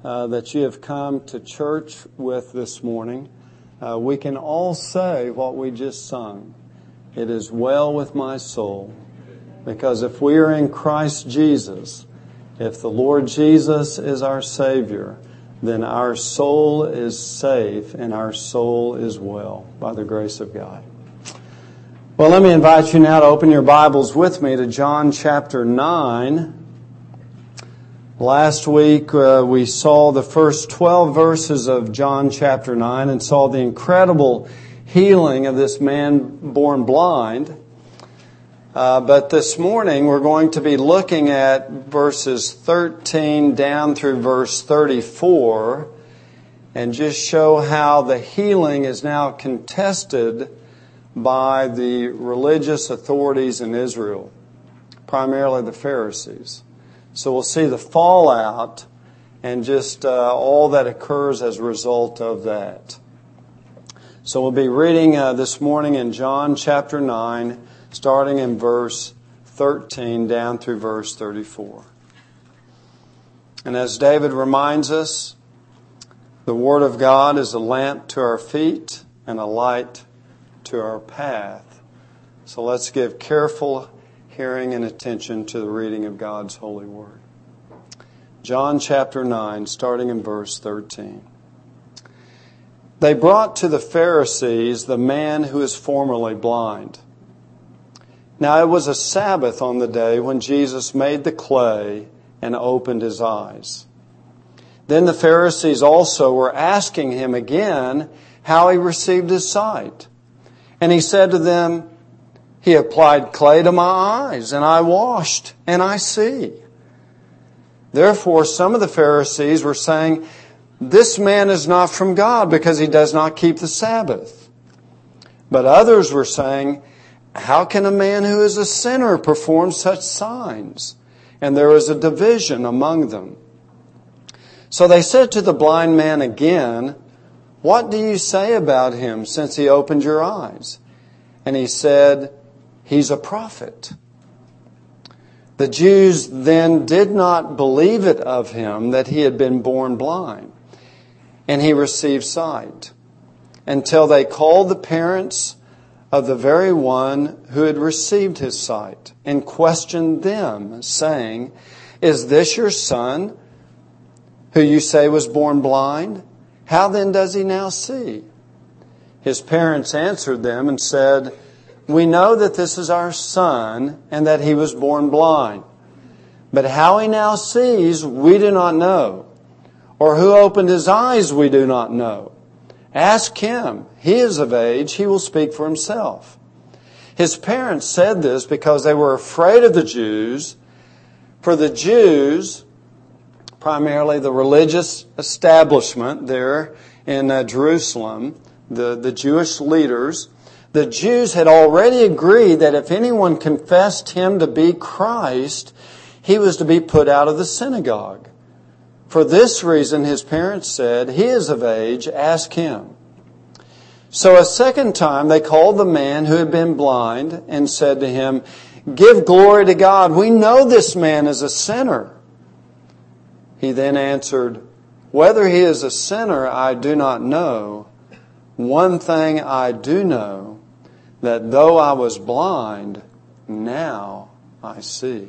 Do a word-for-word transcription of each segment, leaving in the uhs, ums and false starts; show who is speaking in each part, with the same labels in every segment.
Speaker 1: uh, that you have come to church with this morning, uh, we can all say what we just sung. It is well with my soul. Because if we are in Christ Jesus, if the Lord Jesus is our Savior, then our soul is safe and our soul is well by the grace of God. Well, let me invite you now to open your Bibles with me to John chapter nine. Last week uh, we saw the first twelve verses of John chapter nine and saw the incredible healing of this man born blind. Uh, but this morning we're going to be looking at verses thirteen down through verse thirty-four and just show how the healing is now contested by the religious authorities in Israel, primarily the Pharisees. So we'll see the fallout and just uh, all that occurs as a result of that. So we'll be reading uh, this morning in John chapter nine, starting in verse thirteen down through verse thirty-four. And as David reminds us, the Word of God is a lamp to our feet and a light to our path. So let's give careful hearing and attention to the reading of God's holy Word. John chapter nine, starting in verse thirteen. They brought to the Pharisees the man who is formerly blind. Now it was a Sabbath on the day when Jesus made the clay and opened his eyes. Then the Pharisees also were asking him again how he received his sight. And he said to them, He applied clay to my eyes, and I washed, and I see. Therefore some of the Pharisees were saying, This man is not from God, because he does not keep the Sabbath. But others were saying, How can a man who is a sinner perform such signs? And there was a division among them. So they said to the blind man again, What do you say about him since he opened your eyes? And he said, He's a prophet. The Jews then did not believe it of him that he had been born blind, and he received sight, until they called the parents of the very one who had received his sight, and questioned them, saying, Is this your son, who you say was born blind? How then does he now see? His parents answered them and said, We know that this is our son, and that he was born blind. But how he now sees, we do not know. Or who opened his eyes, we do not know. Ask him. He is of age. He will speak for himself. His parents said this because they were afraid of the Jews. For the Jews, primarily the religious establishment there in uh, Jerusalem, the, the Jewish leaders, the Jews had already agreed that if anyone confessed him to be Christ, he was to be put out of the synagogue. For this reason, his parents said, He is of age, ask him. So a second time they called the man who had been blind and said to him, Give glory to God. We know this man is a sinner. He then answered, Whether he is a sinner, I do not know. One thing I do know, that though I was blind, now I see.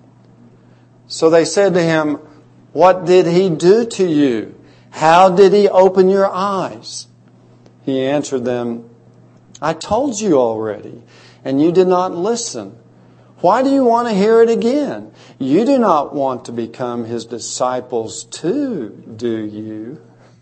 Speaker 1: So they said to him, What did he do to you? How did he open your eyes? He answered them, I told you already, and you did not listen. Why do you want to hear it again? You do not want to become his disciples too, do you?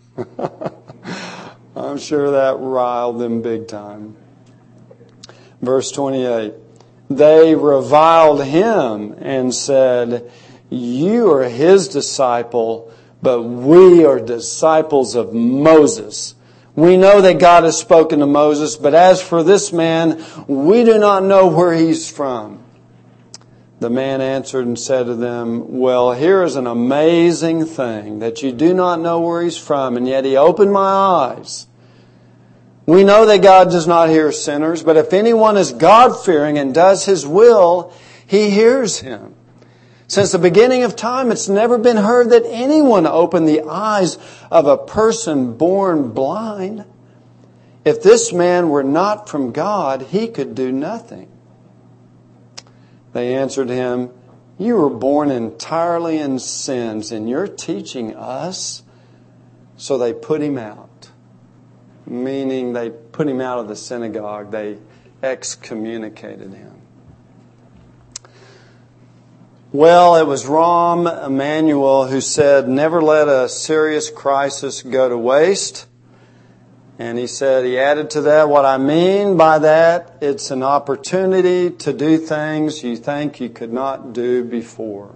Speaker 1: I'm sure that riled them big time. Verse twenty-eight. They reviled him and said, You are his disciple, but we are disciples of Moses. We know that God has spoken to Moses, but as for this man, we do not know where he's from. The man answered and said to them, Well, here is an amazing thing, that you do not know where he's from, and yet he opened my eyes. We know that God does not hear sinners, but if anyone is God-fearing and does his will, he hears him. Since the beginning of time, it's never been heard that anyone opened the eyes of a person born blind. If this man were not from God, he could do nothing." They answered him, "You were born entirely in sins, and you're teaching us?" So they put him out, meaning they put him out of the synagogue. They excommunicated him. Well, it was Rahm Emanuel who said, "Never let a serious crisis go to waste." And he said, he added to that, "What I mean by that, it's an opportunity to do things you think you could not do before."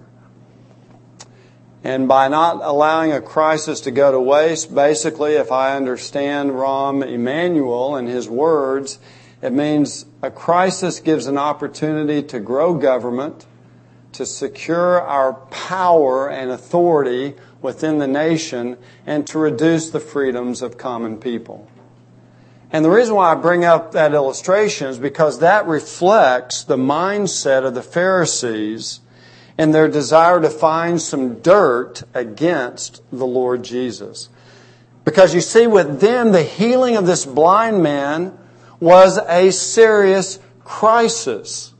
Speaker 1: And by not allowing a crisis to go to waste, basically, if I understand Rahm Emanuel and his words, it means a crisis gives an opportunity to grow government, to secure our power and authority within the nation, and to reduce the freedoms of common people. And the reason why I bring up that illustration is because that reflects the mindset of the Pharisees and their desire to find some dirt against the Lord Jesus. Because you see, with them, the healing of this blind man was a serious crisis.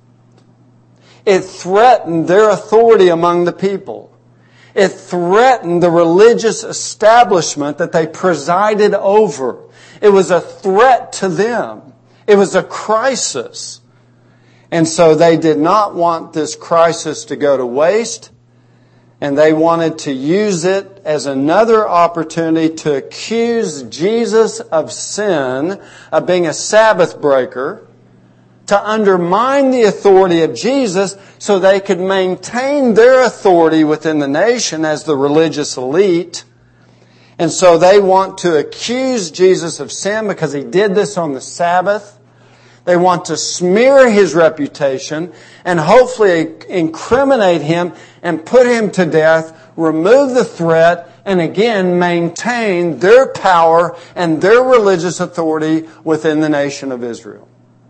Speaker 1: It threatened their authority among the people. It threatened the religious establishment that they presided over. It was a threat to them. It was a crisis. And so they did not want this crisis to go to waste, and they wanted to use it as another opportunity to accuse Jesus of sin, of being a Sabbath breaker, to undermine the authority of Jesus so they could maintain their authority within the nation as the religious elite. And so they want to accuse Jesus of sin because He did this on the Sabbath. They want to smear His reputation and hopefully incriminate Him and put Him to death, remove the threat, and again maintain their power and their religious authority within the nation of Israel.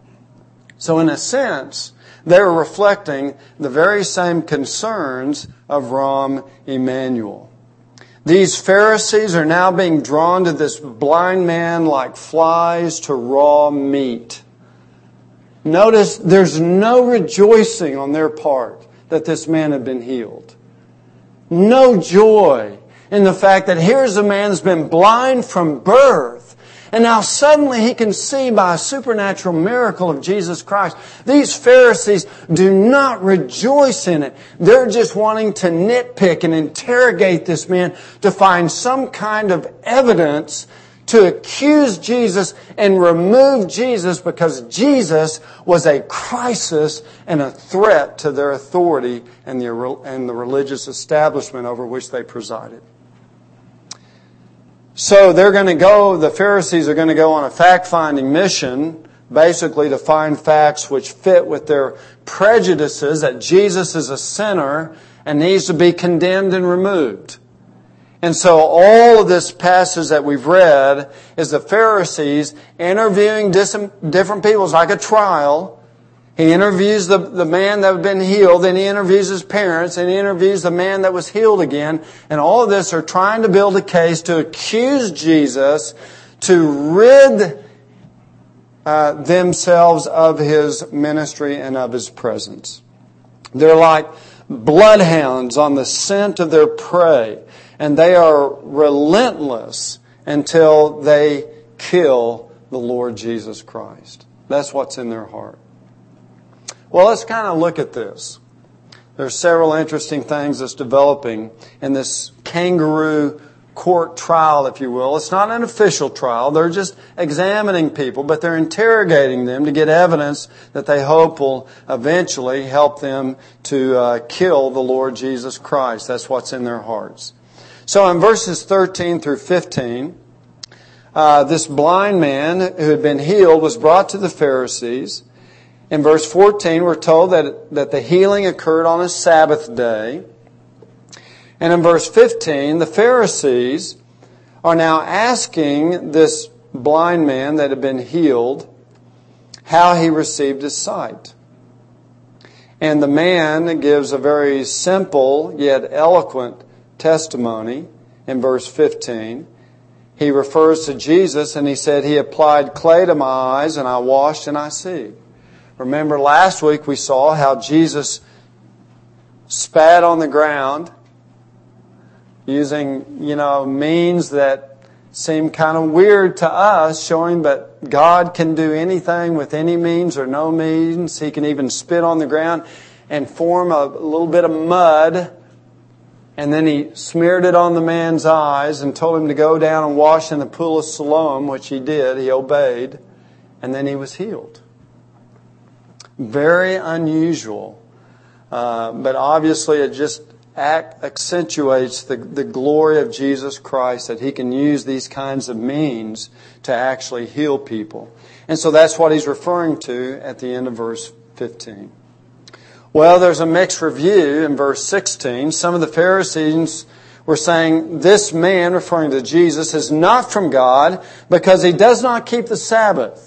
Speaker 1: So in a sense, they're reflecting the very same concerns of Rahm Emanuel. These Pharisees are now being drawn to this blind man like flies to raw meat. Notice there's no rejoicing on their part that this man had been healed. No joy in the fact that here's a man that's been blind from birth. And now suddenly he can see by a supernatural miracle of Jesus Christ. These Pharisees do not rejoice in it. They're just wanting to nitpick and interrogate this man to find some kind of evidence to accuse Jesus and remove Jesus because Jesus was a crisis and a threat to their authority and the, and the religious establishment over which they presided. So they're going to go, the Pharisees are going to go on a fact-finding mission, basically to find facts which fit with their prejudices that Jesus is a sinner and needs to be condemned and removed. And so all of this passage that we've read is the Pharisees interviewing different people. It's like a trial. He interviews the, the man that had been healed, then he interviews his parents, and he interviews the man that was healed again. And all of this are trying to build a case to accuse Jesus, to rid uh, themselves of His ministry and of His presence. They're like bloodhounds on the scent of their prey, and they are relentless until they kill the Lord Jesus Christ. That's what's in their heart. Well, let's kind of look at this. There's several interesting things that's developing in this kangaroo court trial, if you will. It's not an official trial. They're just examining people, but they're interrogating them to get evidence that they hope will eventually help them to uh, kill the Lord Jesus Christ. That's what's in their hearts. So in verses thirteen through fifteen, uh, this blind man who had been healed was brought to the Pharisees. In verse fourteen, we're told that, that the healing occurred on a Sabbath day. And in verse fifteen, the Pharisees are now asking this blind man that had been healed how he received his sight. And the man gives a very simple yet eloquent testimony in verse fifteen. He refers to Jesus and he said, He applied clay to my eyes and I washed and I see. Remember last week we saw how Jesus spat on the ground using, you know, means that seem kind of weird to us, showing that God can do anything with any means or no means. He can even spit on the ground and form a little bit of mud. And then He smeared it on the man's eyes and told him to go down and wash in the pool of Siloam, which he did. He obeyed. And then he was healed. Very unusual. Uh, but obviously it just act, accentuates the, the glory of Jesus Christ, that He can use these kinds of means to actually heal people. And so that's what He's referring to at the end of verse fifteen. Well, there's a mixed review in verse sixteen. Some of the Pharisees were saying, this man, referring to Jesus, is not from God because he does not keep the Sabbath.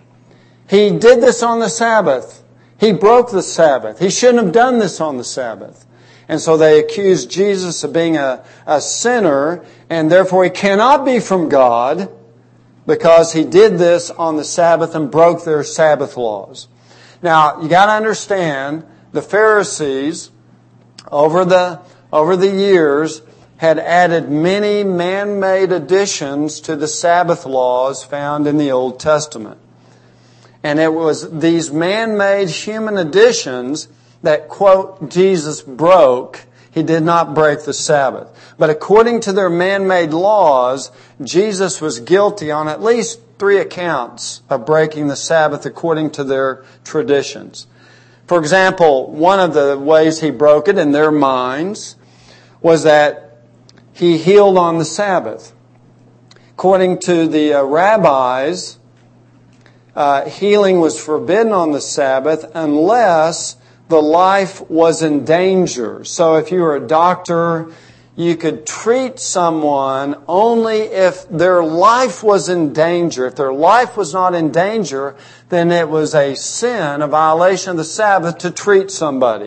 Speaker 1: He did this on the Sabbath. He broke the Sabbath. He shouldn't have done this on the Sabbath. And so they accused Jesus of being a, a sinner, and therefore He cannot be from God because He did this on the Sabbath and broke their Sabbath laws. Now, you got to understand, the Pharisees, over the, over the years, had added many man-made additions to the Sabbath laws found in the Old Testament. And it was these man-made human additions that, quote, Jesus broke. He did not break the Sabbath. But according to their man-made laws, Jesus was guilty on at least three accounts of breaking the Sabbath according to their traditions. For example, one of the ways He broke it in their minds was that He healed on the Sabbath. According to the uh, rabbis, uh, healing was forbidden on the Sabbath unless the life was in danger. So if you were a doctor, you could treat someone only if their life was in danger. If their life was not in danger, then it was a sin, a violation of the Sabbath, to treat somebody.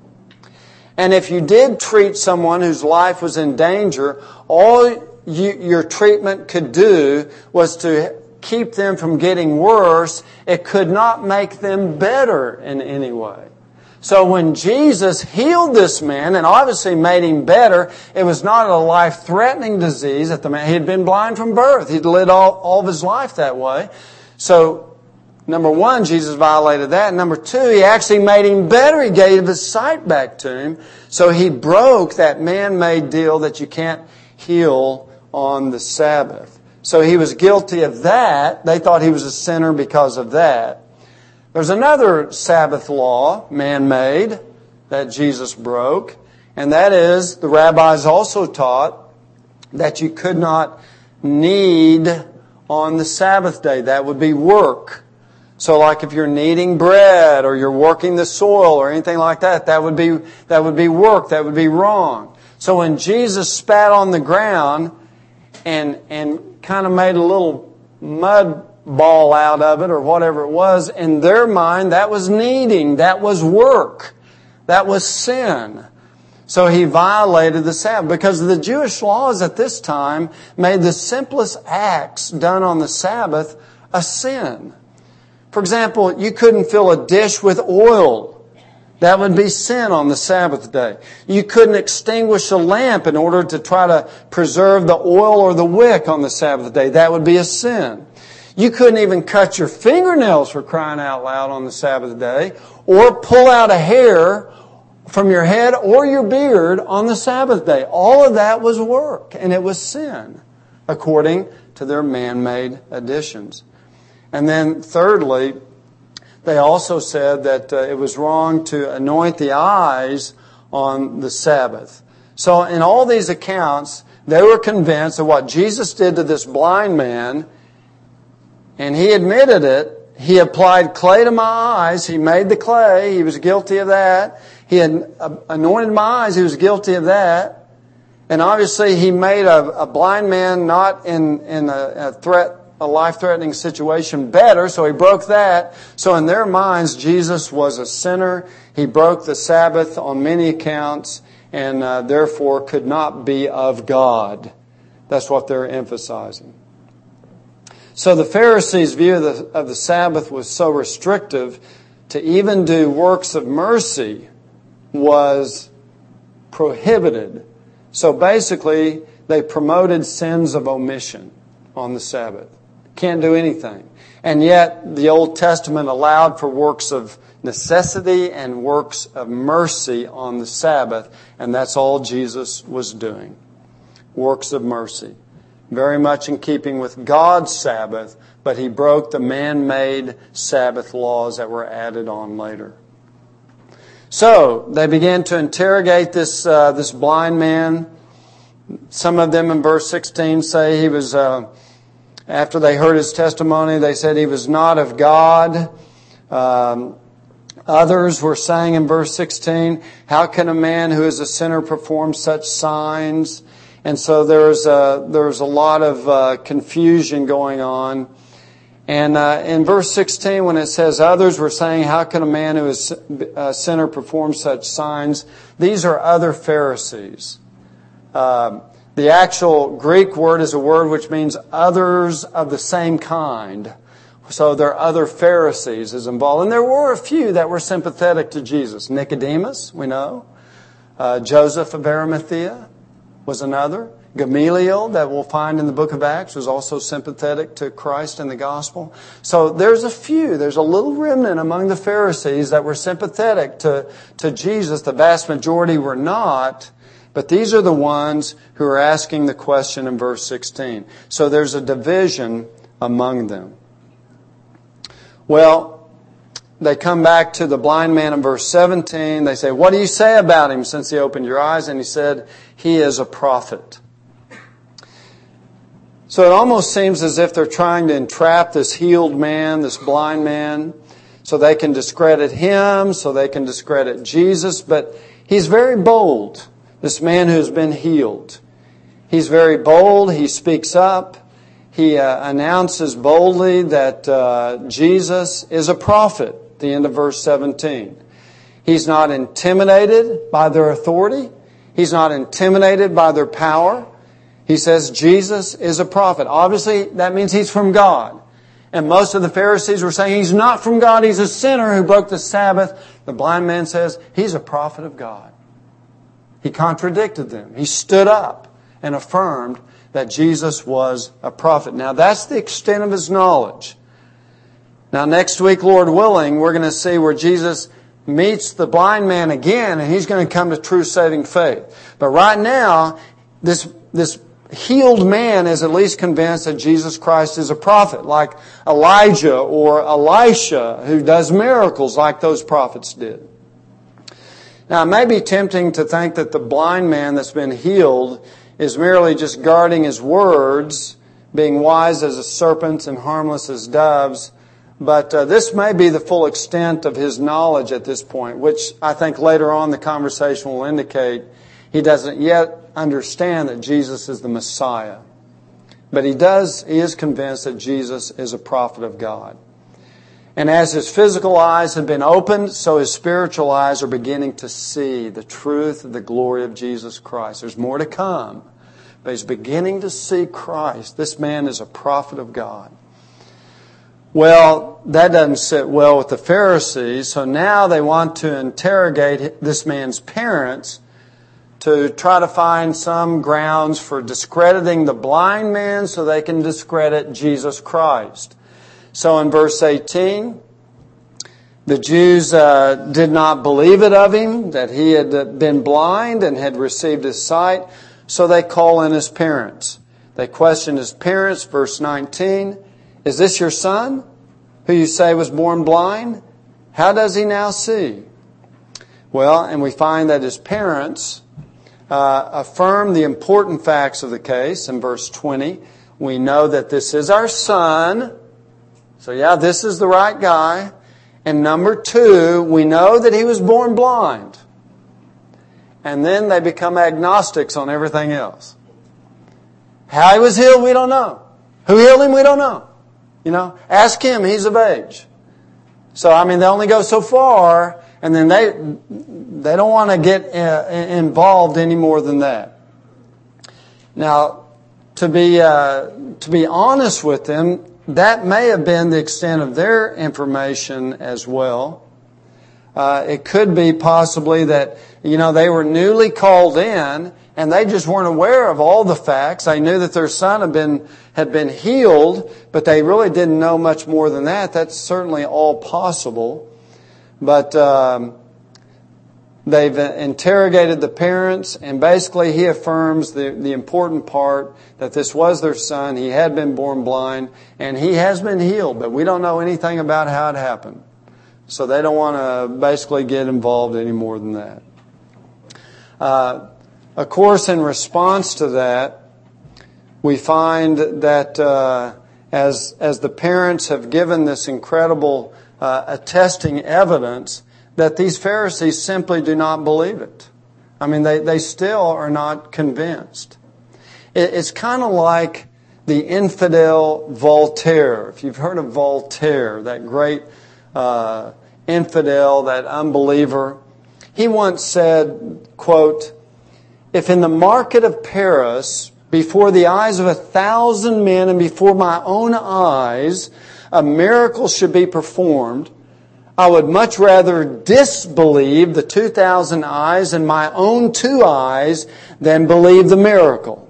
Speaker 1: And if you did treat someone whose life was in danger, all you, your treatment could do was to keep them from getting worse. It could not make them better in any way. So when Jesus healed this man and obviously made him better, it was not a life-threatening disease that the man, he had been blind from birth. He'd lived all, all of his life that way. So, number one, Jesus violated that. Number two, He actually made him better. He gave his sight back to him. So He broke that man-made deal that you can't heal on the Sabbath. So He was guilty of that. They thought He was a sinner because of that. There's another Sabbath law, man-made, that Jesus broke. And that is, the rabbis also taught that you could not knead on the Sabbath day. That would be work. So like if you're kneading bread or you're working the soil or anything like that, that would be, that would be work. That would be wrong. So when Jesus spat on the ground and, and kind of made a little mud ball out of it or whatever it was, in their mind, that was kneading. That was work. That was sin. So He violated the Sabbath because the Jewish laws at this time made the simplest acts done on the Sabbath a sin. For example, you couldn't fill a dish with oil. That would be sin on the Sabbath day. You couldn't extinguish a lamp in order to try to preserve the oil or the wick on the Sabbath day. That would be a sin. You couldn't even cut your fingernails, for crying out loud, on the Sabbath day, or pull out a hair from your head or your beard on the Sabbath day. All of that was work, and it was sin, according to their man-made additions. And then thirdly, they also said that uh, it was wrong to anoint the eyes on the Sabbath. So in all these accounts, they were convinced of what Jesus did to this blind man. And he admitted it. He applied clay to my eyes. He made the clay. He was guilty of that. He had anointed my eyes. He was guilty of that. And obviously he made a, a blind man not in, in a, a threat a life-threatening situation better, so he broke that. So in their minds, Jesus was a sinner. He broke the Sabbath on many accounts, and uh, therefore could not be of God. That's what they're emphasizing. So the Pharisees' view of the, of the Sabbath was so restrictive, to even do works of mercy was prohibited. So basically, they promoted sins of omission on the Sabbath. Can't do anything. And yet, the Old Testament allowed for works of necessity and works of mercy on the Sabbath, and that's all Jesus was doing. Works of mercy. Very much in keeping with God's Sabbath, but he broke the man-made Sabbath laws that were added on later. So, they began to interrogate this uh, this blind man. Some of them in verse sixteen say he was... Uh, After they heard his testimony, they said he was not of God. Um, others were saying in verse sixteen, how can a man who is a sinner perform such signs? And so there's a, there's a lot of uh, confusion going on. And uh, in verse sixteen, when it says others were saying, how can a man who is a sinner perform such signs? These are other Pharisees. Um, The actual Greek word is a word which means others of the same kind. So there are other Pharisees is involved. And there were a few that were sympathetic to Jesus. Nicodemus, we know. Uh, Joseph of Arimathea was another. Gamaliel, that we'll find in the book of Acts, was also sympathetic to Christ and the gospel. So there's a few, there's a little remnant among the Pharisees that were sympathetic to, to Jesus. The vast majority were not. But these are the ones who are asking the question in verse sixteen. So there's a division among them. Well, they come back to the blind man in verse seventeen. They say, what do you say about him since he opened your eyes? And he said, he is a prophet. So it almost seems as if they're trying to entrap this healed man, this blind man, so they can discredit him, so they can discredit Jesus. But he's very bold. This man who's been healed. He's very bold. He speaks up. He uh, announces boldly that uh, Jesus is a prophet, at the end of verse seventeen. He's not intimidated by their authority. He's not intimidated by their power. He says Jesus is a prophet. Obviously, that means he's from God. And most of the Pharisees were saying he's not from God. He's a sinner who broke the Sabbath. The blind man says he's a prophet of God. He contradicted them. He stood up and affirmed that Jesus was a prophet. Now, that's the extent of his knowledge. Now, next week, Lord willing, we're going to see where Jesus meets the blind man again, and he's going to come to true saving faith. But right now, this, this healed man is at least convinced that Jesus Christ is a prophet, like Elijah or Elisha, who does miracles like those prophets did. Now, it may be tempting to think that the blind man that's been healed is merely just guarding his words, being wise as a serpent and harmless as doves. But uh, this may be the full extent of his knowledge at this point, which I think later on the conversation will indicate he doesn't yet understand that Jesus is the Messiah. But he does, he is convinced that Jesus is a prophet of God. And as his physical eyes have been opened, so his spiritual eyes are beginning to see the truth of the glory of Jesus Christ. There's more to come, but he's beginning to see Christ. This man is a prophet of God. Well, that doesn't sit well with the Pharisees, so now they want to interrogate this man's parents to try to find some grounds for discrediting the blind man so they can discredit Jesus Christ. So in verse eighteen, the Jews uh, did not believe it of him, that he had been blind and had received his sight, so they call in his parents. They question his parents, verse nineteen, is this your son, who you say was born blind? How does he now see? Well, and we find that his parents uh, affirm the important facts of the case. In verse twenty, we know that this is our son. So yeah, this is the right guy. And number two, we know that he was born blind. And then they become agnostics on everything else. How he was healed, we don't know. Who healed him? We don't know. You know, ask him. He's of age. So, I mean, they only go so far, and then they they don't want to get uh, involved any more than that. Now, to be uh, to be honest with them, that may have been the extent of their information as well. Uh, it could be possibly that, you know, they were newly called in and they just weren't aware of all the facts. They knew that their son had been had been healed, but they really didn't know much more than that. That's certainly all possible. But um, they've interrogated the parents, and basically he affirms the, the important part that this was their son. He had been born blind, and he has been healed, but we don't know anything about how it happened. So they don't want to basically get involved any more than that. Uh, of course, in response to that, we find that uh, as as the parents have given this incredible uh, attesting evidence, that these Pharisees simply do not believe it. I mean, they, they still are not convinced. It, it's kind of like the infidel Voltaire. If you've heard of Voltaire, that great uh, infidel, that unbeliever, he once said, quote, "If in the market of Paris, before the eyes of a thousand men and before my own eyes, a miracle should be performed, I would much rather disbelieve the two thousand eyes and my own two eyes than believe the miracle."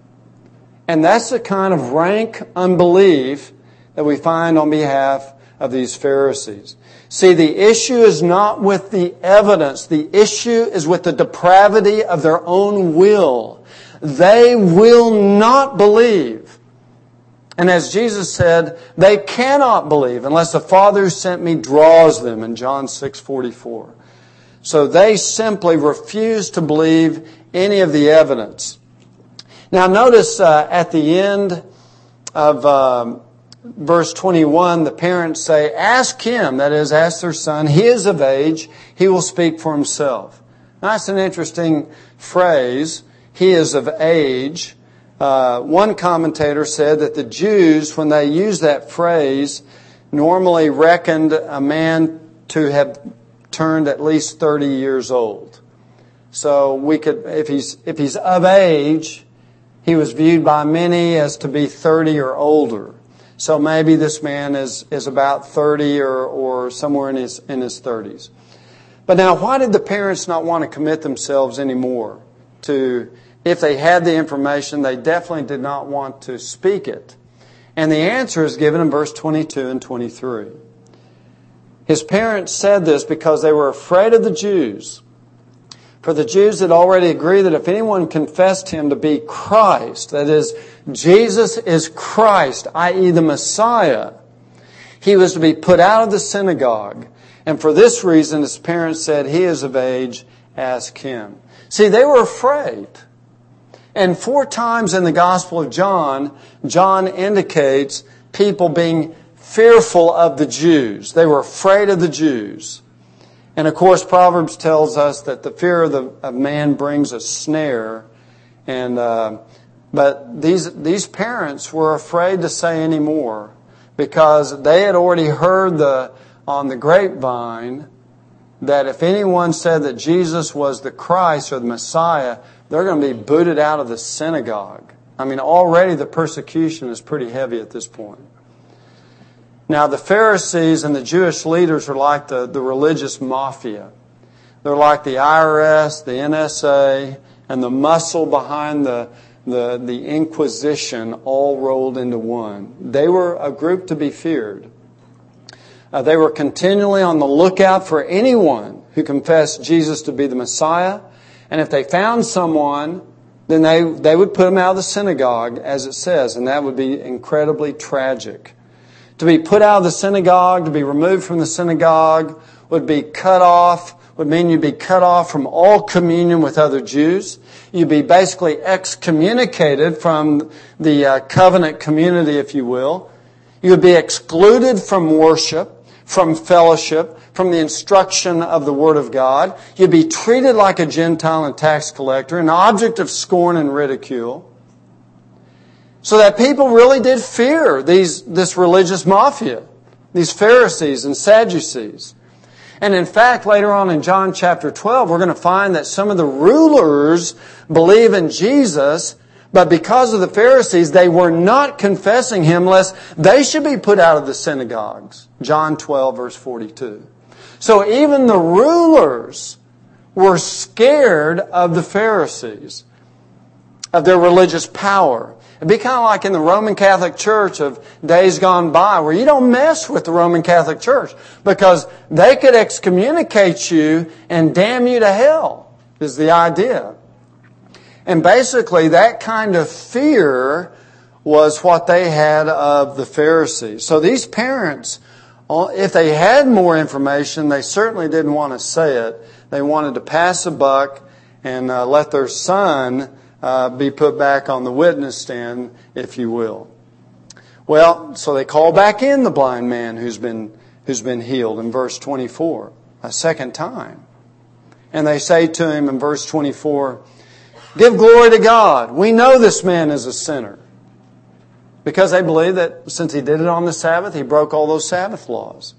Speaker 1: And that's the kind of rank unbelief that we find on behalf of these Pharisees. See, the issue is not with the evidence. The issue is with the depravity of their own will. They will not believe. And as Jesus said, they cannot believe unless the Father who sent me draws them in John six forty-four. So they simply refuse to believe any of the evidence. Now notice uh, at the end of um, verse twenty-one, the parents say, "Ask him," that is, ask their son, "he is of age, he will speak for himself." Now, that's an interesting phrase, "he is of age." Uh, one commentator said that the Jews, when they used that phrase, normally reckoned a man to have turned at least thirty years old. So we could, if he's if he's of age, he was viewed by many as to be thirty or older. So maybe this man is is about thirty or or somewhere in his in his thirties. But now, why did the parents not want to commit themselves anymore to? If they had the information, they definitely did not want to speak it. And the answer is given in verse twenty-two and twenty-three. His parents said this because they were afraid of the Jews. For the Jews had already agreed that if anyone confessed him to be Christ, that is, Jesus is Christ, that is the Messiah, he was to be put out of the synagogue. And for this reason, his parents said, "He is of age, ask him." See, they were afraid. And four times in the Gospel of John, John indicates people being fearful of the Jews. They were afraid of the Jews. And of course, Proverbs tells us that the fear of, the, of man brings a snare. And uh, but these these parents were afraid to say any more because they had already heard the on the grapevine that if anyone said that Jesus was the Christ or the Messiah, they're going to be booted out of the synagogue. I mean, already the persecution is pretty heavy at this point. Now, the Pharisees and the Jewish leaders are like the, the religious mafia. They're like the I R S, the N S A, and the muscle behind the, the, the Inquisition all rolled into one. They were a group to be feared. Uh, they were continually on the lookout for anyone who confessed Jesus to be the Messiah. And if they found someone, then they, they would put them out of the synagogue, as it says, and that would be incredibly tragic. To be put out of the synagogue, to be removed from the synagogue, would be cut off, would mean you'd be cut off from all communion with other Jews. You'd be basically excommunicated from the uh, covenant community, if you will. You would be excluded from worship, from fellowship, from the instruction of the Word of God. You'd be treated like a Gentile and tax collector, an object of scorn and ridicule. So that people really did fear these, this religious mafia, these Pharisees and Sadducees. And in fact, later on in John chapter twelve, we're going to find that some of the rulers believe in Jesus, but because of the Pharisees, they were not confessing Him lest they should be put out of the synagogues. John twelve, verse forty-two. So even the rulers were scared of the Pharisees, of their religious power. It'd be kind of like in the Roman Catholic Church of days gone by, where you don't mess with the Roman Catholic Church because they could excommunicate you and damn you to hell, is the idea. And basically that kind of fear was what they had of the Pharisees. So these parents, if they had more information, they certainly didn't want to say it. They wanted to pass a buck and uh, let their son Uh, be put back on the witness stand, if you will. Well, so they call back in the blind man who's been who's been healed in verse twenty-four a second time. And they say to him in verse twenty-four, "Give glory to God. We know this man is a sinner." Because they believe that since he did it on the Sabbath, he broke all those Sabbath laws.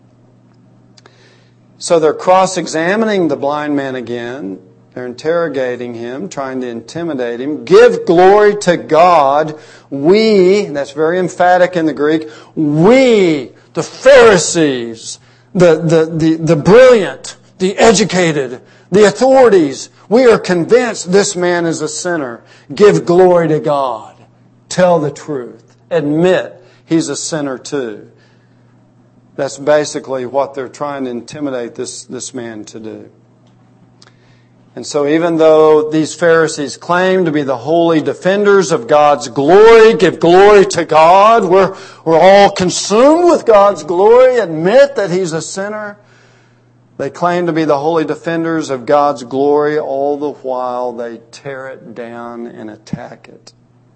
Speaker 1: So they're cross-examining the blind man again. They're interrogating him, trying to intimidate him. "Give glory to God. We," that's very emphatic in the Greek, "we, the Pharisees, the, the, the, the brilliant, the educated, the authorities, we are convinced this man is a sinner. Give glory to God. Tell the truth. Admit he's a sinner too." That's basically what they're trying to intimidate this, this man to do. And so even though these Pharisees claim to be the holy defenders of God's glory, give glory to God, we're, we're all consumed with God's glory, admit that He's a sinner, they claim to be the holy defenders of God's glory, all the while they tear it down and attack it.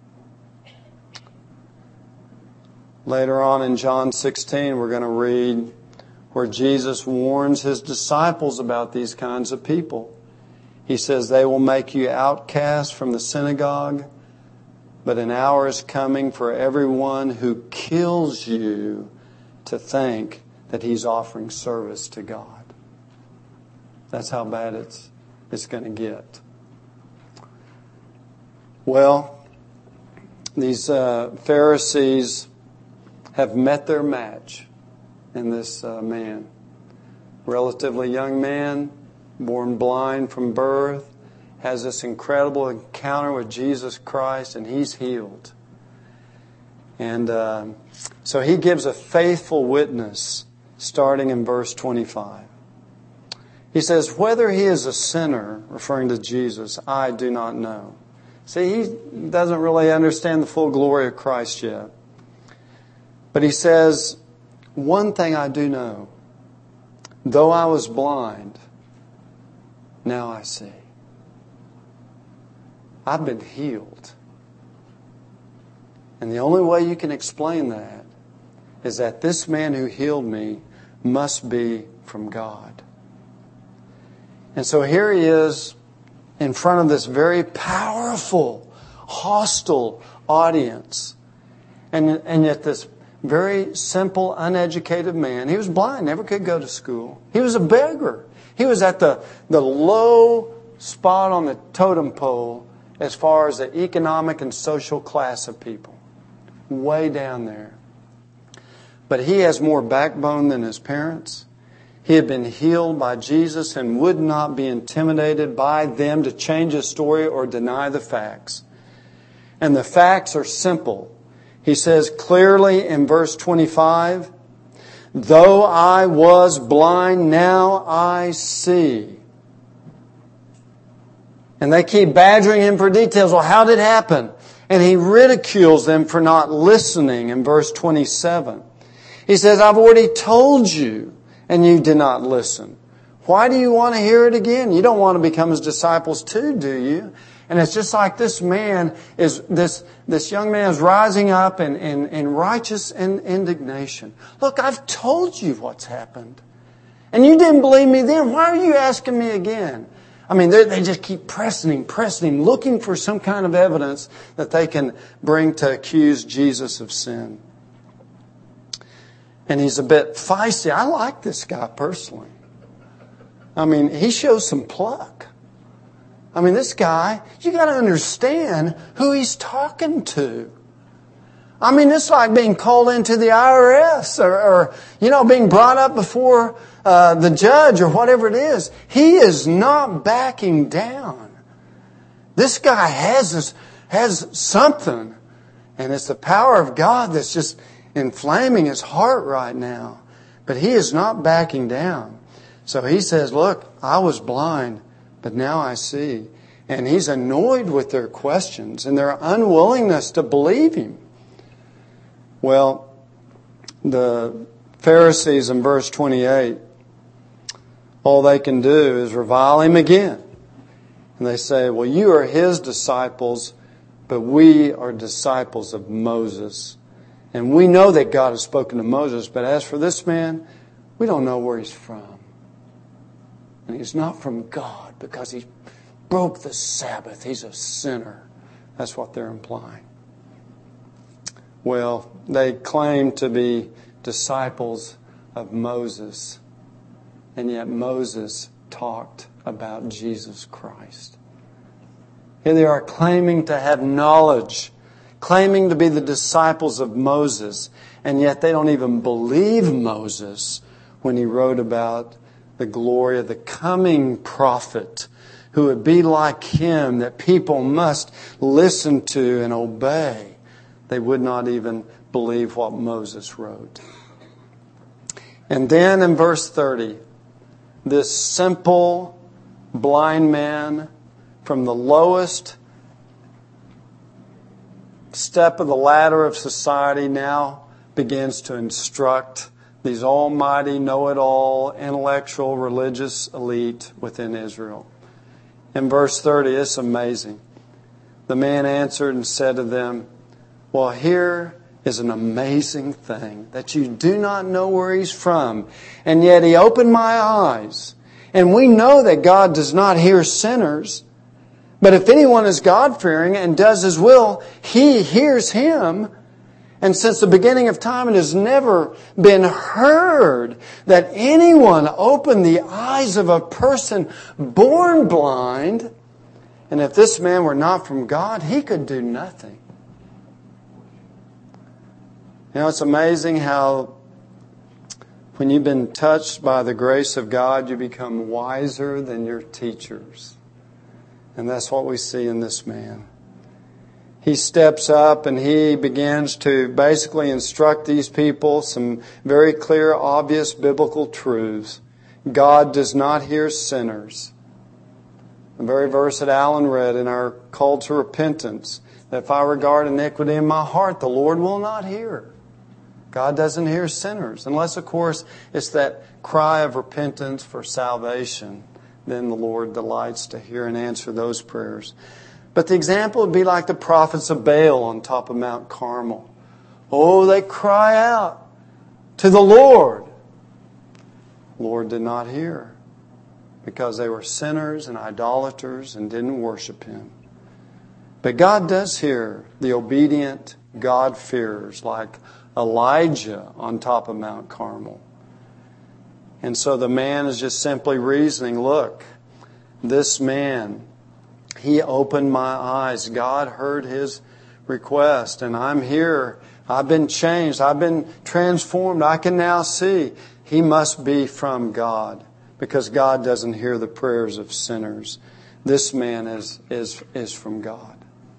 Speaker 1: Later on in John sixteen, we're going to read where Jesus warns His disciples about these kinds of people. He says, "They will make you outcasts from the synagogue, but an hour is coming for everyone who kills you to think that he's offering service to God." That's how bad it's, it's going to get. Well, these uh, Pharisees have met their match in this uh, man. Relatively young man, born blind from birth, has this incredible encounter with Jesus Christ, and he's healed. And uh, so he gives a faithful witness, starting in verse twenty-five. He says, "Whether he is a sinner," referring to Jesus, "I do not know." See, he doesn't really understand the full glory of Christ yet. But he says, "One thing I do know, though I was blind, now I see." I've been healed. And the only way you can explain that is that this man who healed me must be from God. And so here he is in front of this very powerful, hostile audience. And, and yet this very simple, uneducated man, he was blind, never could go to school. He was a beggar. He was at the, the low spot on the totem pole as far as the economic and social class of people. Way down there. But he has more backbone than his parents. He had been healed by Jesus and would not be intimidated by them to change his story or deny the facts. And the facts are simple. He says clearly in verse twenty-five, "Though I was blind, now I see." And they keep badgering him for details. Well, how did it happen? And he ridicules them for not listening in verse twenty-seven. He says, "I've already told you, and you did not listen. Why do you want to hear it again? You don't want to become his disciples too, do you?" And it's just like this man is, this, this young man is rising up in, in, in righteous indignation. "Look, I've told you what's happened. And you didn't believe me then. Why are you asking me again?" I mean, they just keep pressing him, pressing him, looking for some kind of evidence that they can bring to accuse Jesus of sin. And he's a bit feisty. I like this guy personally. I mean, he shows some pluck. I mean, this guy, you got to understand who he's talking to. I mean, it's like being called into the I R S or, or you know, being brought up before uh, the judge or whatever it is. He is not backing down. This guy has this, has something, and it's the power of God that's just inflaming his heart right now. But he is not backing down. So he says, look, I was blind, but now I see. And he's annoyed with their questions and their unwillingness to believe him. Well, the Pharisees in verse twenty-eight, all they can do is revile him again. And they say, well, you are his disciples, but we are disciples of Moses. And we know that God has spoken to Moses, but as for this man, we don't know where he's from. And he's not from God because he broke the Sabbath. He's a sinner. That's what they're implying. Well, they claim to be disciples of Moses, and yet Moses talked about Jesus Christ. Here they are claiming to have knowledge, claiming to be the disciples of Moses, and yet they don't even believe Moses when he wrote about the glory of the coming prophet who would be like him, that people must listen to and obey. They would not even believe what Moses wrote. And then in verse thirty, this simple blind man from the lowest step of the ladder of society now begins to instruct these almighty, know-it-all, intellectual, religious elite within Israel. In verse thirty, it's amazing. The man answered and said to them, well, here is an amazing thing, that you do not know where he's from, and yet he opened my eyes. And we know that God does not hear sinners, but if anyone is God-fearing and does his will, he hears him. And since the beginning of time, it has never been heard that anyone opened the eyes of a person born blind. And if this man were not from God, he could do nothing. You know, it's amazing how when you've been touched by the grace of God, you become wiser than your teachers. And that's what we see in this man. He steps up and he begins to basically instruct these people some very clear, obvious biblical truths. God does not hear sinners. The very verse that Alan read in our call to repentance, that if I regard iniquity in my heart, the Lord will not hear. God doesn't hear sinners. Unless, of course, it's that cry of repentance for salvation. Then the Lord delights to hear and answer those prayers. But the example would be like the prophets of Baal on top of Mount Carmel. Oh, they cry out to the Lord. The Lord did not hear because they were sinners and idolaters and didn't worship Him. But God does hear the obedient God-fearers like Elijah on top of Mount Carmel. And so the man is just simply reasoning, look, this man, he opened my eyes. God heard his request, and I'm here. I've been changed. I've been transformed. I can now see he must be from God, because God doesn't hear the prayers of sinners. This man is, is, is from God.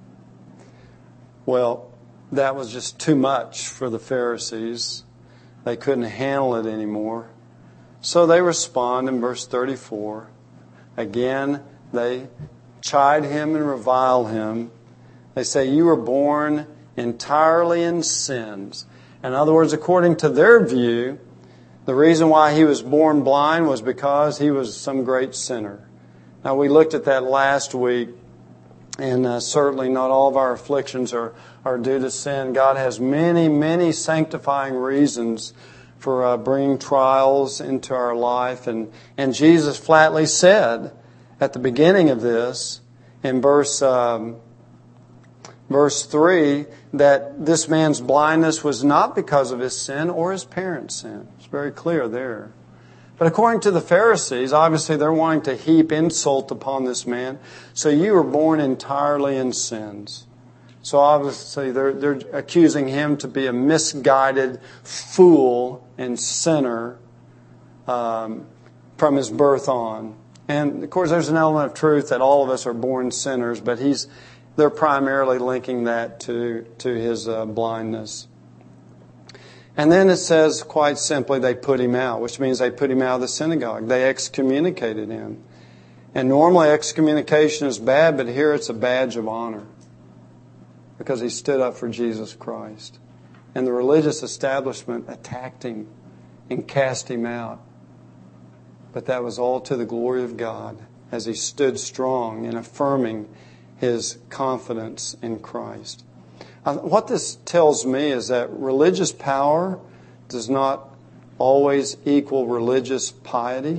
Speaker 1: Well, that was just too much for the Pharisees. They couldn't handle it anymore. So they respond in verse thirty-four. Again, they chide him and revile him. They say, you were born entirely in sins. In other words, according to their view, the reason why he was born blind was because he was some great sinner. Now, we looked at that last week, and uh, certainly not all of our afflictions are, are due to sin. God has many, many sanctifying reasons for uh, bringing trials into our life. And, and Jesus flatly said, at the beginning of this, in verse um, verse three, that this man's blindness was not because of his sin or his parents' sin. It's very clear there. But according to the Pharisees, obviously they're wanting to heap insult upon this man. So you were born entirely in sins. So obviously they're, they're accusing him to be a misguided fool and sinner um, from his birth on. And of course there's an element of truth that all of us are born sinners, but he's they're primarily linking that to, to his uh, blindness. And then it says, quite simply, they put him out, which means they put him out of the synagogue. They excommunicated him. And normally excommunication is bad, but here it's a badge of honor because he stood up for Jesus Christ. And the religious establishment attacked him and cast him out. But that was all to the glory of God as he stood strong in affirming his confidence in Christ. What this tells me is that religious power does not always equal religious piety.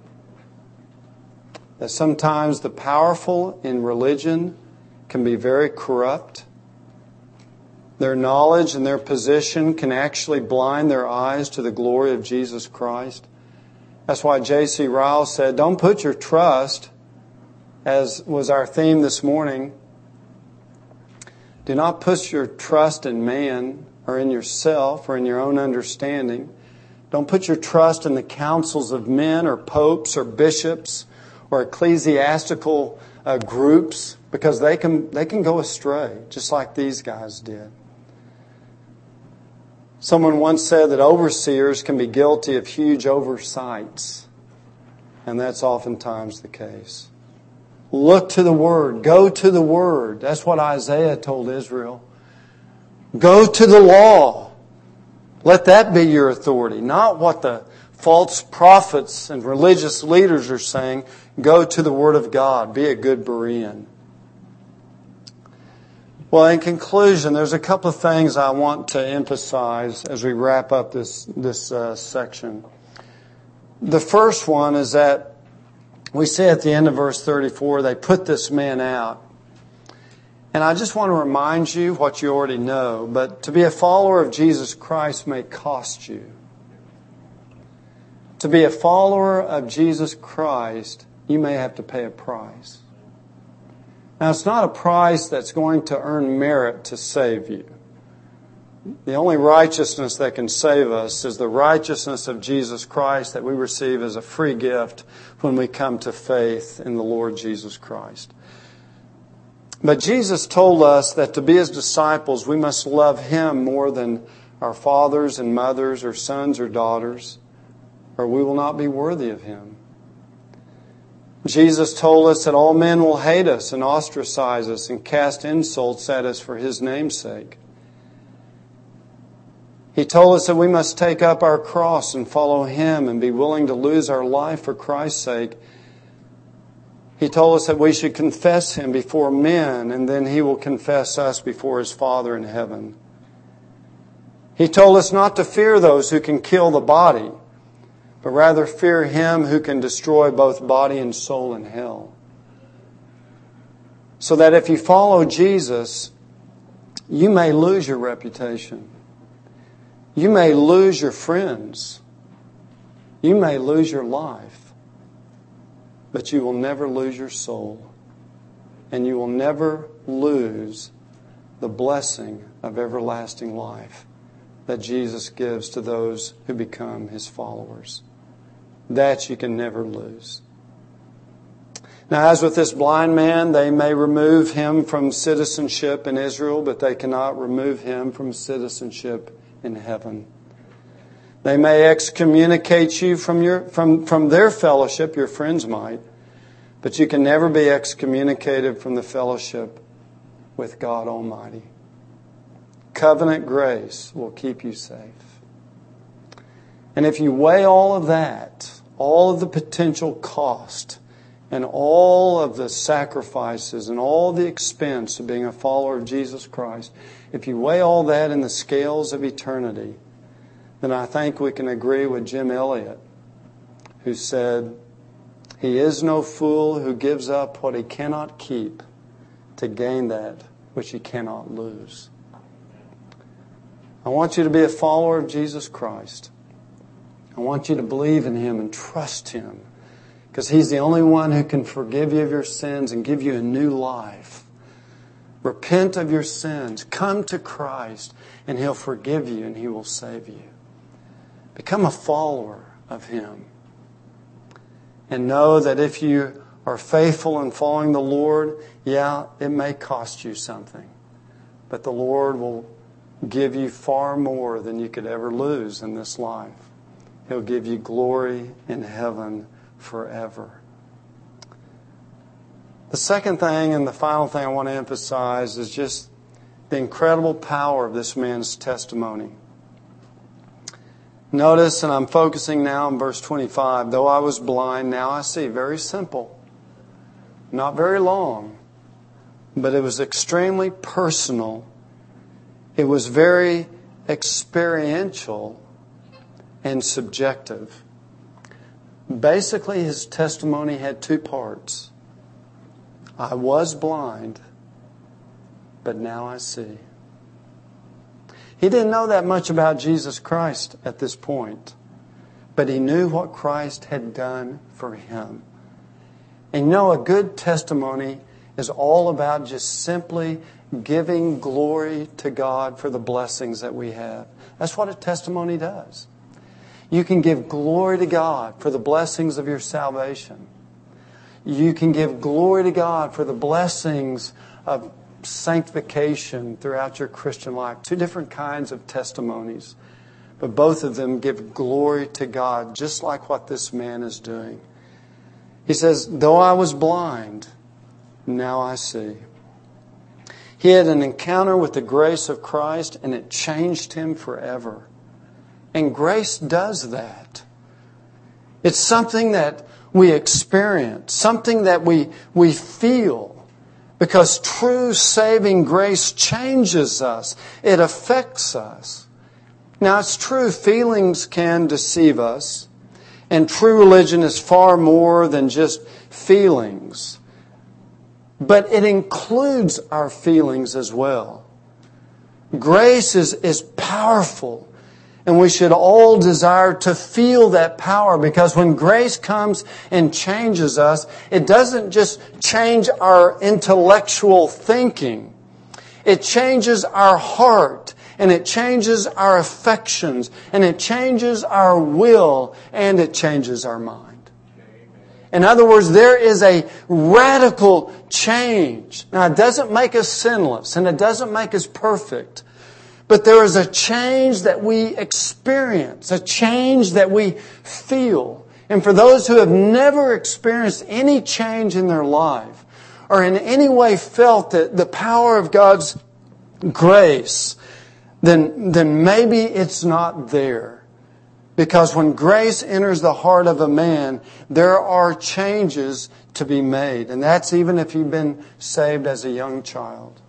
Speaker 1: That sometimes the powerful in religion can be very corrupt. Their knowledge and their position can actually blind their eyes to the glory of Jesus Christ. That's why J C Ryle said, don't put your trust, as was our theme this morning, do not put your trust in man or in yourself or in your own understanding. Don't put your trust in the counsels of men or popes or bishops or ecclesiastical uh, groups, because they can they can go astray, just like these guys did. Someone once said that overseers can be guilty of huge oversights, and that's oftentimes the case. Look to the Word. Go to the Word. That's what Isaiah told Israel. Go to the law. Let that be your authority. Not what the false prophets and religious leaders are saying. Go to the Word of God. Be a good Berean. Well, in conclusion, there's a couple of things I want to emphasize as we wrap up this, this uh, section. The first one is that we see at the end of verse thirty-four, they put this man out. And I just want to remind you what you already know, but to be a follower of Jesus Christ may cost you. To be a follower of Jesus Christ, you may have to pay a price. Now, it's not a price that's going to earn merit to save you. The only righteousness that can save us is the righteousness of Jesus Christ that we receive as a free gift when we come to faith in the Lord Jesus Christ. But Jesus told us that to be His disciples, we must love Him more than our fathers and mothers or sons or daughters, or we will not be worthy of Him. Jesus told us that all men will hate us and ostracize us and cast insults at us for His name's sake. He told us that we must take up our cross and follow Him and be willing to lose our life for Christ's sake. He told us that we should confess Him before men, and then He will confess us before His Father in heaven. He told us not to fear those who can kill the body, but rather fear Him who can destroy both body and soul in hell. So that if you follow Jesus, you may lose your reputation. You may lose your friends. You may lose your life. But you will never lose your soul. And you will never lose the blessing of everlasting life that Jesus gives to those who become His followers. That you can never lose. Now, as with this blind man, they may remove him from citizenship in Israel, but they cannot remove him from citizenship in heaven. They may excommunicate you from your from, from their fellowship, your friends might, but you can never be excommunicated from the fellowship with God Almighty. Covenant grace will keep you safe. And if you weigh all of that, all of the potential cost, and all of the sacrifices and all the expense of being a follower of Jesus Christ, if you weigh all that in the scales of eternity, then I think we can agree with Jim Elliot, who said, He is no fool who gives up what he cannot keep to gain that which he cannot lose. I want you to be a follower of Jesus Christ. I want you to believe in Him and trust Him, because He's the only one who can forgive you of your sins and give you a new life. Repent of your sins. Come to Christ and He'll forgive you and He will save you. Become a follower of Him. And know that if you are faithful in following the Lord, yeah, it may cost you something. But the Lord will give you far more than you could ever lose in this life. He'll give you glory in heaven forever. The second thing and the final thing I want to emphasize is just the incredible power of this man's testimony. Notice, and I'm focusing now on verse twenty-five, though I was blind, now I see. Very simple. Not very long. But it was extremely personal. It was very experiential and subjective. Basically, his testimony had two parts. I was blind, but now I see. He didn't know that much about Jesus Christ at this point, but he knew what Christ had done for him. And you know, a good testimony is all about just simply giving glory to God for the blessings that we have. That's what a testimony does. You can give glory to God for the blessings of your salvation. You can give glory to God for the blessings of sanctification throughout your Christian life. Two different kinds of testimonies. But both of them give glory to God, just like what this man is doing. He says, though I was blind, now I see. He had an encounter with the grace of Christ, and it changed him forever. And grace does that. It's something that we experience, something that we, we feel. Because true saving grace changes us. It affects us. Now, it's true, feelings can deceive us. And true religion is far more than just feelings. But it includes our feelings as well. Grace is, is powerful. And we should all desire to feel that power, because when grace comes and changes us, it doesn't just change our intellectual thinking. It changes our heart, and it changes our affections, and it changes our will, and it changes our mind. In other words, there is a radical change. Now, it doesn't make us sinless, and it doesn't make us perfect. But there is a change that we experience, a change that we feel. And for those who have never experienced any change in their life, or in any way felt the, the power of God's grace, then, then maybe it's not there. Because when grace enters the heart of a man, there are changes to be made. And that's even if you've been saved as a young child.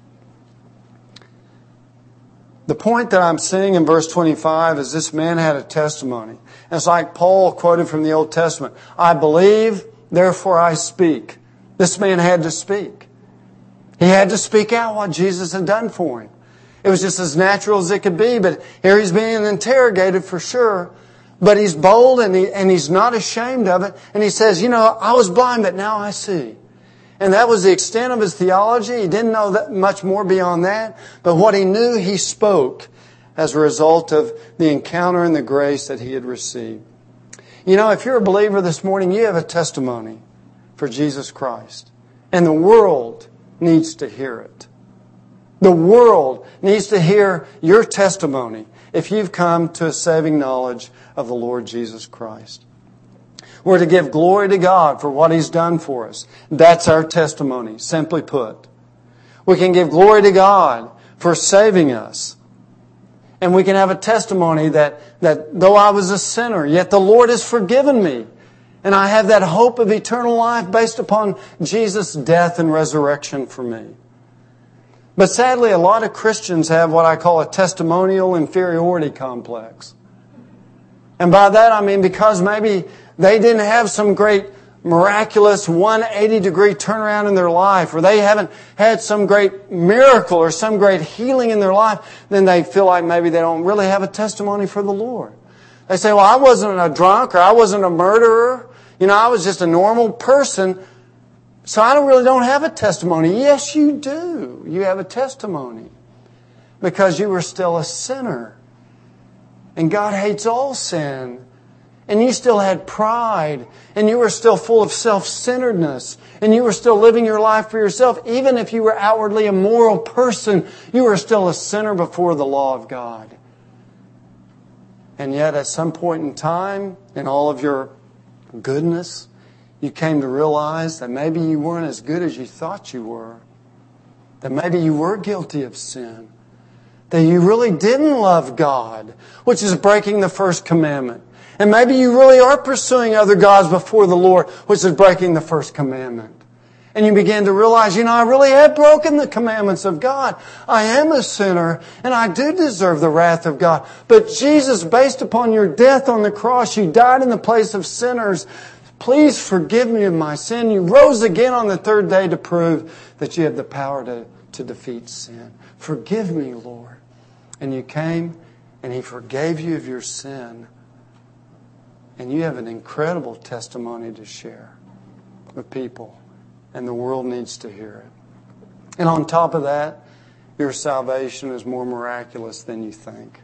Speaker 1: The point that I'm seeing in verse twenty-five is this man had a testimony. And it's like Paul quoted from the Old Testament. I believe, therefore I speak. This man had to speak. He had to speak out what Jesus had done for him. It was just as natural as it could be. But here he's being interrogated for sure. But he's bold and, he, and he's not ashamed of it. And he says, you know, I was blind, but now I see. And that was the extent of his theology. He didn't know that much more beyond that. But what he knew, he spoke as a result of the encounter and the grace that he had received. You know, if you're a believer this morning, you have a testimony for Jesus Christ. And the world needs to hear it. The world needs to hear your testimony if you've come to a saving knowledge of the Lord Jesus Christ. We're to give glory to God for what He's done for us. That's our testimony, simply put. We can give glory to God for saving us. And we can have a testimony that, that though I was a sinner, yet the Lord has forgiven me. And I have that hope of eternal life based upon Jesus' death and resurrection for me. But sadly, a lot of Christians have what I call a testimonial inferiority complex. And by that I mean because maybe they didn't have some great miraculous one hundred eighty degree turnaround in their life, or they haven't had some great miracle or some great healing in their life, then they feel like maybe they don't really have a testimony for the Lord. They say, well, I wasn't a drunk, or I wasn't a murderer. You know, I was just a normal person, so I don't really don't have a testimony. Yes, you do. You have a testimony. Because you were still a sinner. And God hates all sin. And you still had pride. And you were still full of self-centeredness. And you were still living your life for yourself. Even if you were outwardly a moral person, you were still a sinner before the law of God. And yet at some point in time, in all of your goodness, you came to realize that maybe you weren't as good as you thought you were. That maybe you were guilty of sin. That you really didn't love God, which is breaking the first commandment. And maybe you really are pursuing other gods before the Lord, which is breaking the first commandment. And you begin to realize, you know, I really have broken the commandments of God. I am a sinner, and I do deserve the wrath of God. But Jesus, based upon your death on the cross, you died in the place of sinners. Please forgive me of my sin. You rose again on the third day to prove that you have the power to, to defeat sin. Forgive me, Lord. And you came, and He forgave you of your sin. And you have an incredible testimony to share with people. And the world needs to hear it. And on top of that, your salvation is more miraculous than you think.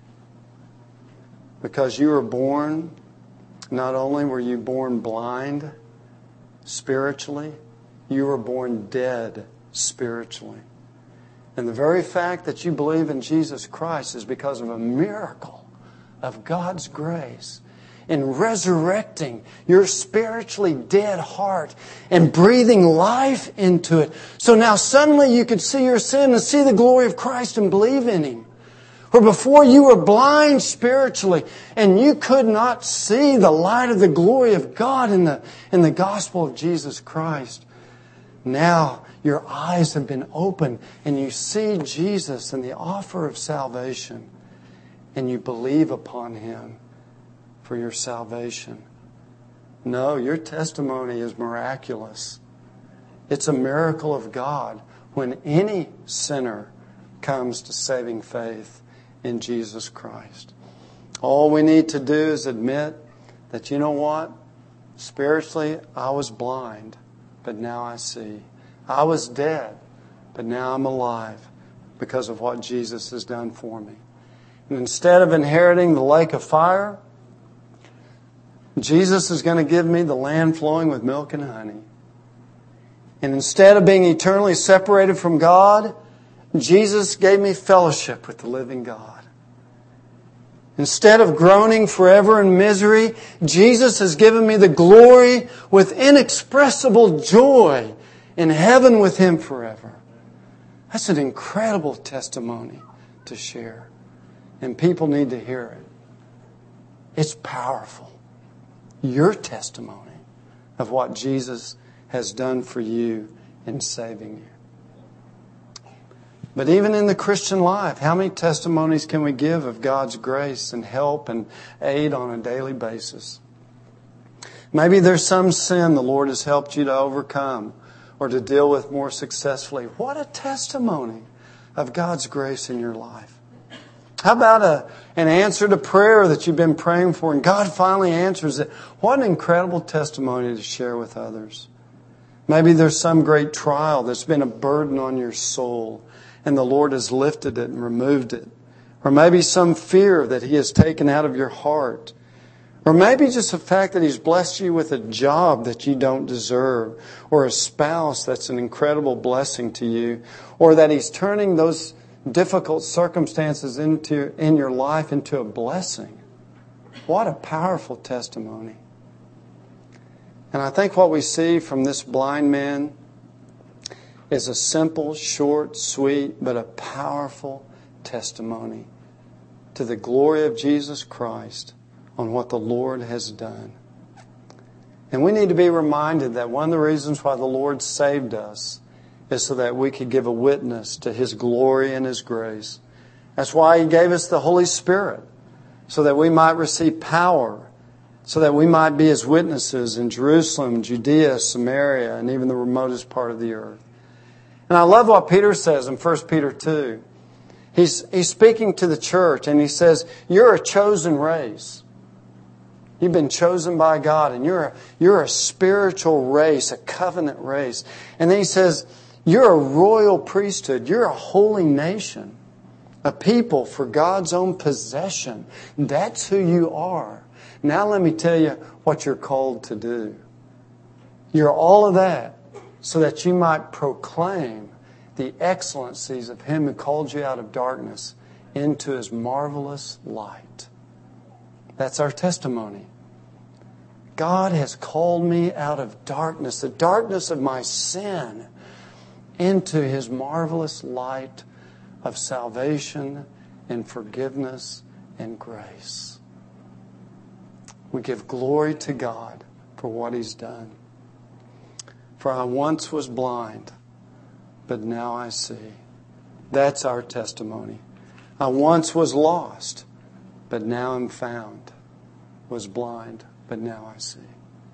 Speaker 1: Because you were born, not only were you born blind spiritually, you were born dead spiritually. And the very fact that you believe in Jesus Christ is because of a miracle of God's grace in resurrecting your spiritually dead heart and breathing life into it. So now suddenly you could see your sin and see the glory of Christ and believe in Him. Where before you were blind spiritually and you could not see the light of the glory of God in the, in the gospel of Jesus Christ. Now your eyes have been opened and you see Jesus and the offer of salvation and you believe upon Him for your salvation. No, your testimony is miraculous. It's a miracle of God when any sinner comes to saving faith in Jesus Christ. All we need to do is admit that, you know what? Spiritually, I was blind, but now I see. I was dead, but now I'm alive because of what Jesus has done for me. And instead of inheriting the lake of fire, Jesus is going to give me the land flowing with milk and honey. And instead of being eternally separated from God, Jesus gave me fellowship with the living God. Instead of groaning forever in misery, Jesus has given me the glory with inexpressible joy in heaven with Him forever. That's an incredible testimony to share. And people need to hear it. It's powerful. Your testimony of what Jesus has done for you in saving you. But even in the Christian life, how many testimonies can we give of God's grace and help and aid on a daily basis? Maybe there's some sin the Lord has helped you to overcome or to deal with more successfully. What a testimony of God's grace in your life. How about a, an answer to prayer that you've been praying for and God finally answers it? What an incredible testimony to share with others. Maybe there's some great trial that's been a burden on your soul and the Lord has lifted it and removed it. Or maybe some fear that He has taken out of your heart. Or maybe just the fact that He's blessed you with a job that you don't deserve. Or a spouse that's an incredible blessing to you. Or that He's turning those difficult circumstances into in your life into a blessing. What a powerful testimony. And I think what we see from this blind man is a simple, short, sweet, but a powerful testimony to the glory of Jesus Christ on what the Lord has done. And we need to be reminded that one of the reasons why the Lord saved us is so that we could give a witness to His glory and His grace. That's why He gave us the Holy Spirit, so that we might receive power so that we might be His witnesses in Jerusalem, Judea, Samaria, and even the remotest part of the earth. And I love what Peter says in First Peter two. He's, he's speaking to the church, and he says, you're a chosen race. You've been chosen by God, and you're a, you're a spiritual race, a covenant race. And then he says, you're a royal priesthood. You're a holy nation, a people for God's own possession. That's who you are. Now let me tell you what you're called to do. You're all of that so that you might proclaim the excellencies of Him who called you out of darkness into His marvelous light. That's our testimony. God has called me out of darkness, the darkness of my sin, into His marvelous light of salvation and forgiveness and grace. We give glory to God for what He's done. For I once was blind, but now I see. That's our testimony. I once was lost, but now I'm found. Was blind, but now I see.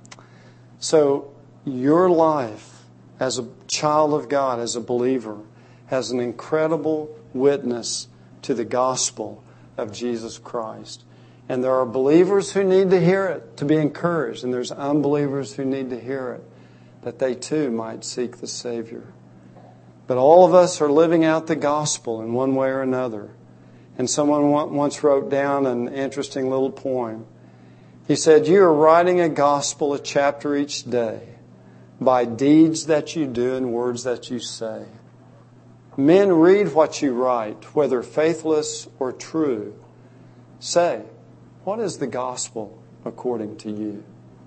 Speaker 1: So your life as a child of God, as a believer, has an incredible witness to the gospel of Jesus Christ. And there are believers who need to hear it to be encouraged, and there's unbelievers who need to hear it, that they too might seek the Savior. But all of us are living out the gospel in one way or another. And someone once wrote down an interesting little poem. He said, you are writing a gospel, a chapter each day, by deeds that you do and words that you say. Men read what you write, whether faithless or true. Say, what is the gospel according to you?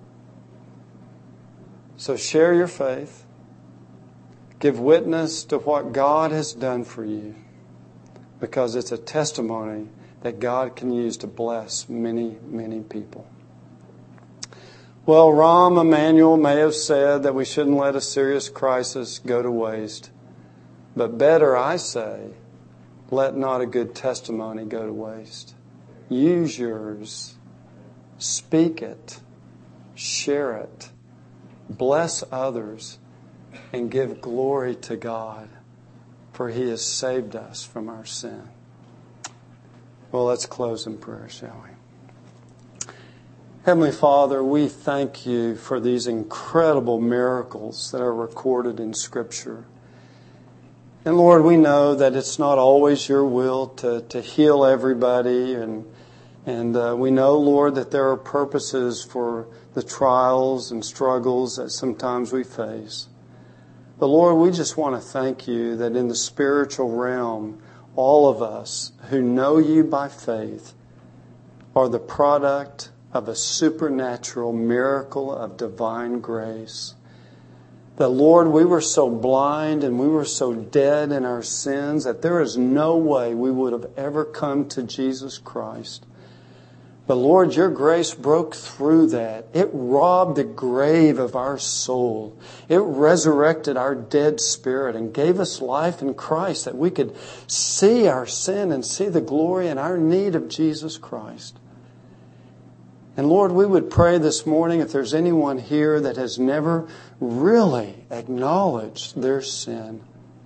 Speaker 1: So share your faith. Give witness to what God has done for you, because it's a testimony that God can use to bless many, many people. Well, Rahm Emanuel may have said that we shouldn't let a serious crisis go to waste. But better, I say, let not a good testimony go to waste. Use yours. Speak it. Share it. Bless others. And give glory to God, for He has saved us from our sin. Well, let's close in prayer, shall we? Heavenly Father, we thank You for these incredible miracles that are recorded in Scripture. And Lord, we know that it's not always Your will to, to heal everybody. And, and uh, we know, Lord, that there are purposes for the trials and struggles that sometimes we face. But Lord, we just want to thank You that in the spiritual realm, all of us who know You by faith are the product of a supernatural miracle of divine grace. That, Lord, we were so blind and we were so dead in our sins that there is no way we would have ever come to Jesus Christ. But Lord, Your grace broke through that. It robbed the grave of our soul. It resurrected our dead spirit and gave us life in Christ, that we could see our sin and see the glory and our need of Jesus Christ. And Lord, we would pray this morning, if there's anyone here that has never really acknowledged their sin.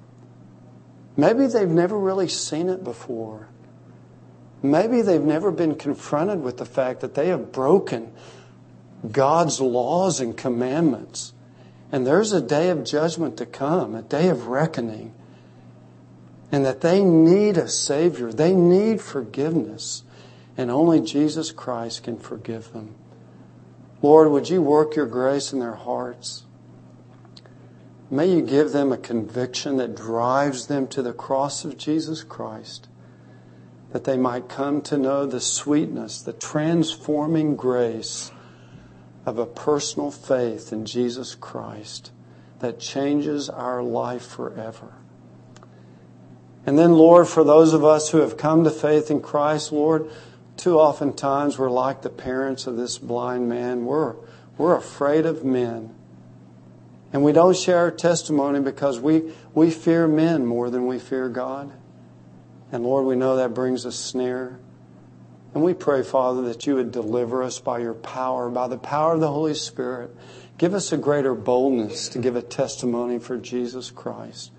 Speaker 1: Maybe they've never really seen it before. Maybe they've never been confronted with the fact that they have broken God's laws and commandments. And there's a day of judgment to come, a day of reckoning. And that they need a Savior. They need forgiveness. And only Jesus Christ can forgive them. Lord, would You work Your grace in their hearts? May You give them a conviction that drives them to the cross of Jesus Christ, that they might come to know the sweetness, the transforming grace of a personal faith in Jesus Christ that changes our life forever. And then, Lord, for those of us who have come to faith in Christ, Lord, too often times we're like the parents of this blind man. We're, we're afraid of men. And we don't share our testimony because we, we fear men more than we fear God. And Lord, we know that brings a snare. And we pray, Father, that you would deliver us by your power, by the power of the Holy Spirit. Give us a greater boldness to give a testimony for Jesus Christ.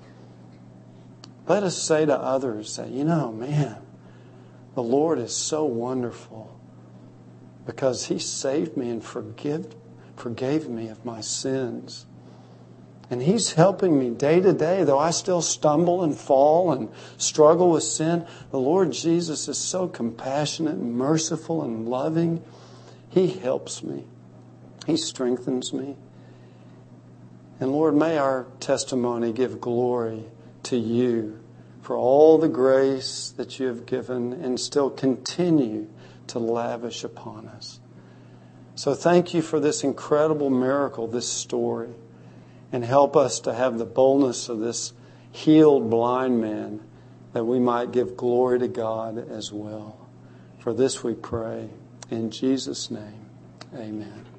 Speaker 1: Let us say to others that, you know, man, the Lord is so wonderful because He saved me and forgive, forgave me of my sins. And He's helping me day to day, though I still stumble and fall and struggle with sin. The Lord Jesus is so compassionate and merciful and loving. He helps me. He strengthens me. And Lord, may our testimony give glory to you for all the grace that you have given and still continue to lavish upon us. So thank you for this incredible miracle, this story. And help us to have the boldness of this healed blind man, that we might give glory to God as well. For this we pray. In Jesus' name, amen.